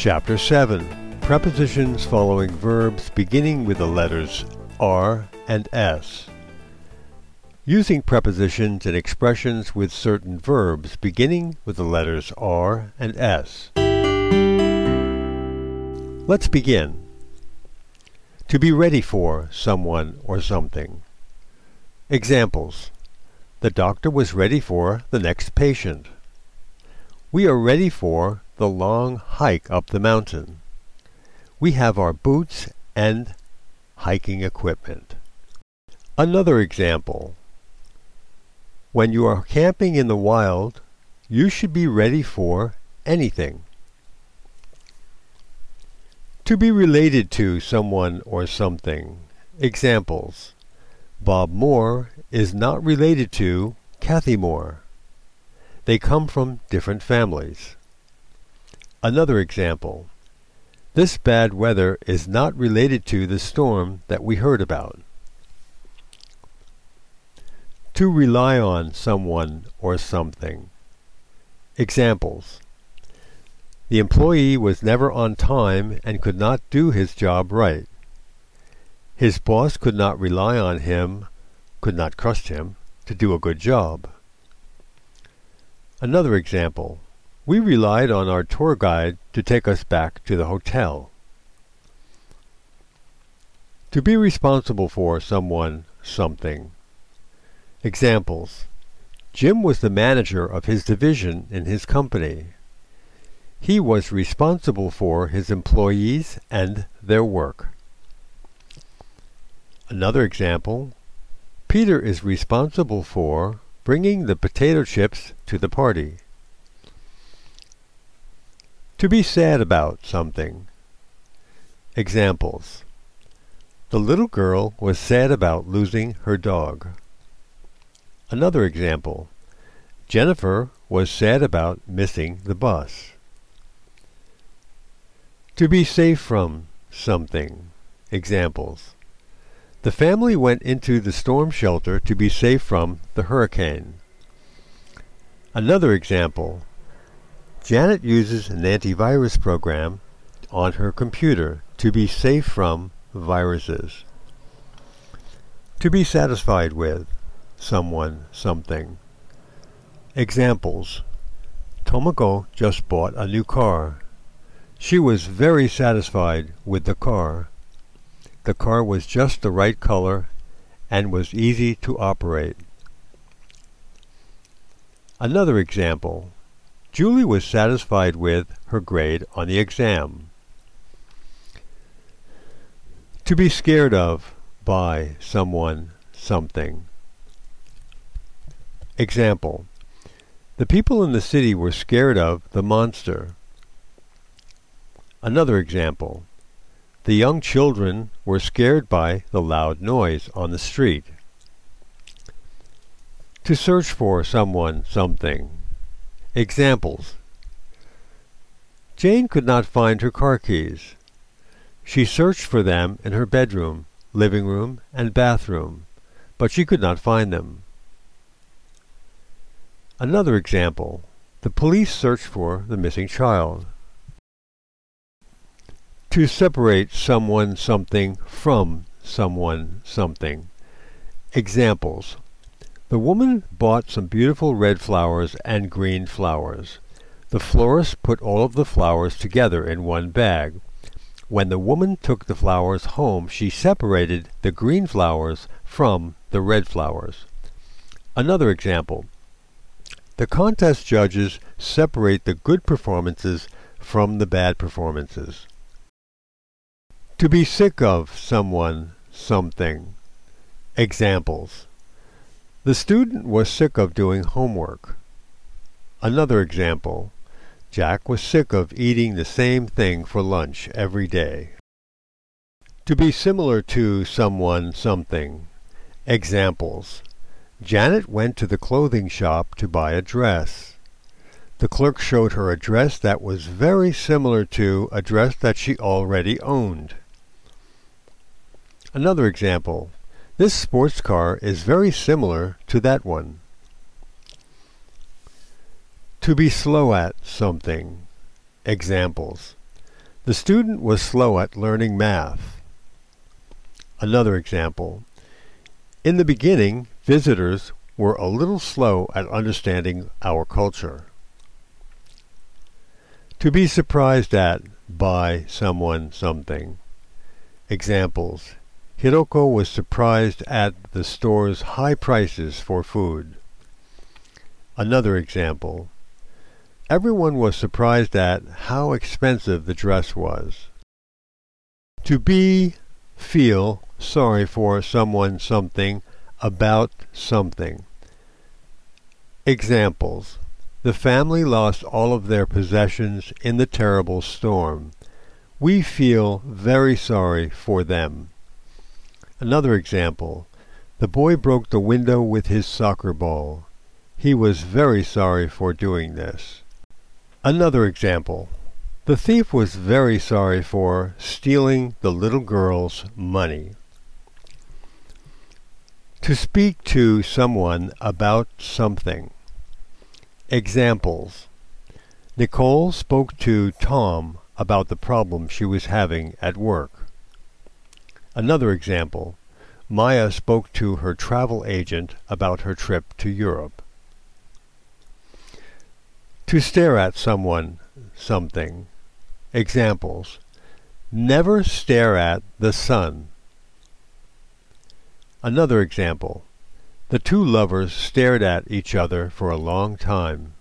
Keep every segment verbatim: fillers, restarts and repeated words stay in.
Chapter seven. Prepositions following verbs beginning with the letters R and S. Using prepositions in expressions with certain verbs beginning with the letters R and S. Let's begin. To be ready for someone or something. Examples. The doctor was ready for the next patient. We are ready for the long hike up the mountain. We have our boots and hiking equipment. Another example. When you are camping in the wild, you should be ready for anything. To be related to someone or something. Examples. Bob Moore is not related to Kathy Moore. They come from different families. Another example. This bad weather is not related to the storm that we heard about. To rely on someone or something. Examples. The employee was never on time and could not do his job right. His boss could not rely on him, could not trust him, to do a good job. Another example. We relied on our tour guide to take us back to the hotel. To be responsible for someone, something. Examples. Jim was the manager of his division in his company. He was responsible for his employees and their work. Another example. Peter is responsible for bringing the potato chips to the party. To be sad about something. Examples. The little girl was sad about losing her dog. Another example. Jennifer was sad about missing the bus. To be safe from something. Examples. The family went into the storm shelter to be safe from the hurricane. Another example. Janet uses an antivirus program on her computer to be safe from viruses. To be satisfied with someone, something. Examples. Tomoko just bought a new car. She was very satisfied with the car. The car was just the right color and was easy to operate. Another example. Julie was satisfied with her grade on the exam. To be scared of by someone, something. Example. The people in the city were scared of the monster. Another example. The young children were scared by the loud noise on the street. To search for someone, something. Examples. Jane could not find her car keys. She searched for them in her bedroom, living room, and bathroom, but she could not find them. Another example. The police searched for the missing child. To separate someone, something from someone, something. Examples. The woman bought some beautiful red flowers and green flowers. The florist put all of the flowers together in one bag. When the woman took the flowers home, she separated the green flowers from the red flowers. Another example. The contest judges separate the good performances from the bad performances. To be sick of someone, something. Examples. The student was sick of doing homework. Another example. Jack was sick of eating the same thing for lunch every day. To be similar to someone, something. Examples. Janet went to the clothing shop to buy a dress. The clerk showed her a dress that was very similar to a dress that she already owned. Another example. This sports car is very similar to that one. To be slow at something. Examples. The student was slow at learning math. Another example. In the beginning, visitors were a little slow at understanding our culture. To be surprised at by someone something. Examples. Hiroko was surprised at the store's high prices for food. Another example. Everyone was surprised at how expensive the dress was. To be, feel sorry for someone something about something. Examples. The family lost all of their possessions in the terrible storm. We feel very sorry for them. Another example. The boy broke the window with his soccer ball. He was very sorry for doing this. Another example. The thief was very sorry for stealing the little girl's money. To speak to someone about something. Examples. Nicole spoke to Tom about the problem she was having at work. Another example. Maya spoke to her travel agent about her trip to Europe. To stare at someone, something. Examples. Never stare at the sun. Another example. The two lovers stared at each other for a long time.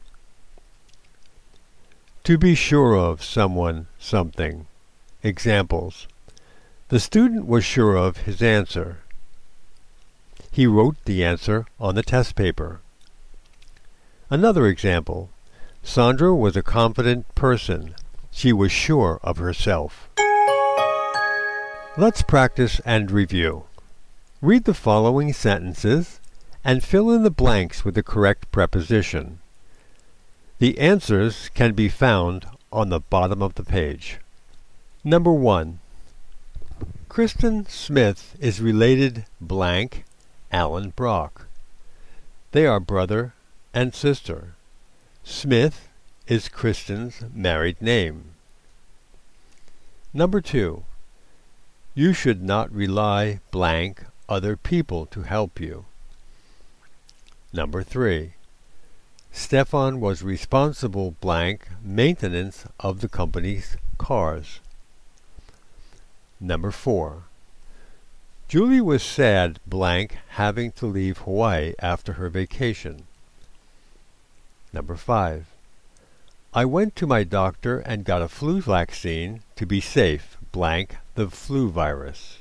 To be sure of someone, something. Examples. The student was sure of his answer. He wrote the answer on the test paper. Another example. Sandra was a confident person. She was sure of herself. Let's practice and review. Read the following sentences and fill in the blanks with the correct preposition. The answers can be found on the bottom of the page. Number one. Kristen Smith is related blank Alan Brock. They are brother and sister. Smith is Kristen's married name. Number two. You should not rely blank other people to help you. Number three. Stefan was responsible blank maintenance of the company's cars. Number four. Julie was sad blank having to leave Hawaii after her vacation. Number five. I went to my doctor and got a flu vaccine to be safe blank the flu virus.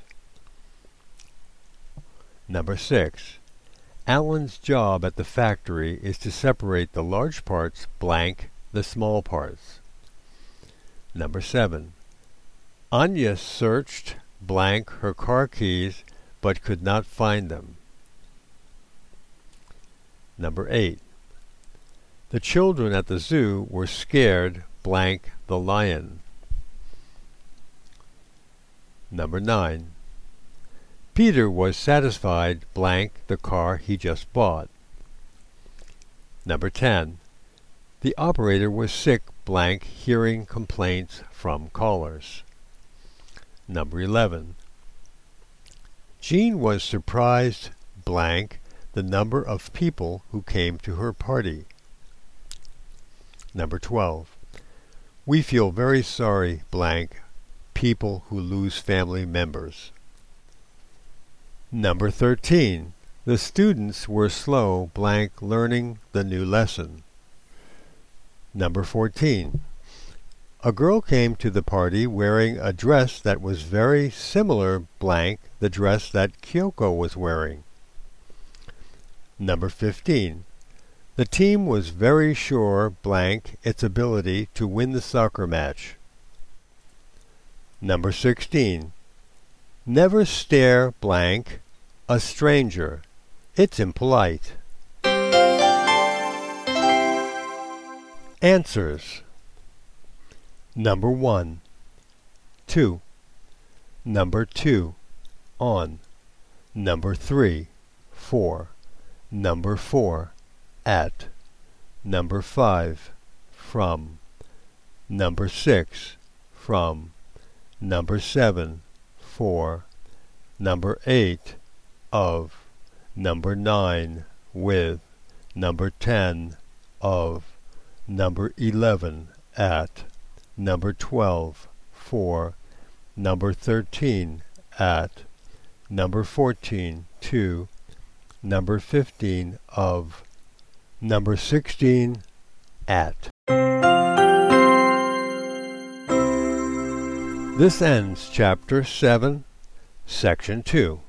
Number six. Alan's job at the factory is to separate the large parts blank the small parts. Number seven. Anya searched blank her car keys but could not find them. Number eight. The children at the zoo were scared blank the lion. Number nine. Peter was satisfied blank the car he just bought. Number ten. The operator was sick blank hearing complaints from callers. Number eleven. Jean was surprised blank the number of people who came to her party. Number twelve. We feel very sorry blank people who lose family members. Number thirteen. The students were slow blank learning the new lesson. Number fourteen. A girl came to the party wearing a dress that was very similar blank the dress that Kyoko was wearing. Number fifteen. The team was very sure blank its ability to win the soccer match. Number sixteen. Never stare blank a stranger. It's impolite. Answers. Number one. Two. Number two. On. Number three. For. Number four. At. Number five. From. Number six. from. Number seven, for. Number eight, of. Number nine, with. Number ten, of. Number eleven, at. Number twelve, for. Number thirteen, at. Number fourteen, to. Number fifteen, of. Number sixteen, at. This ends Chapter seven, Section two.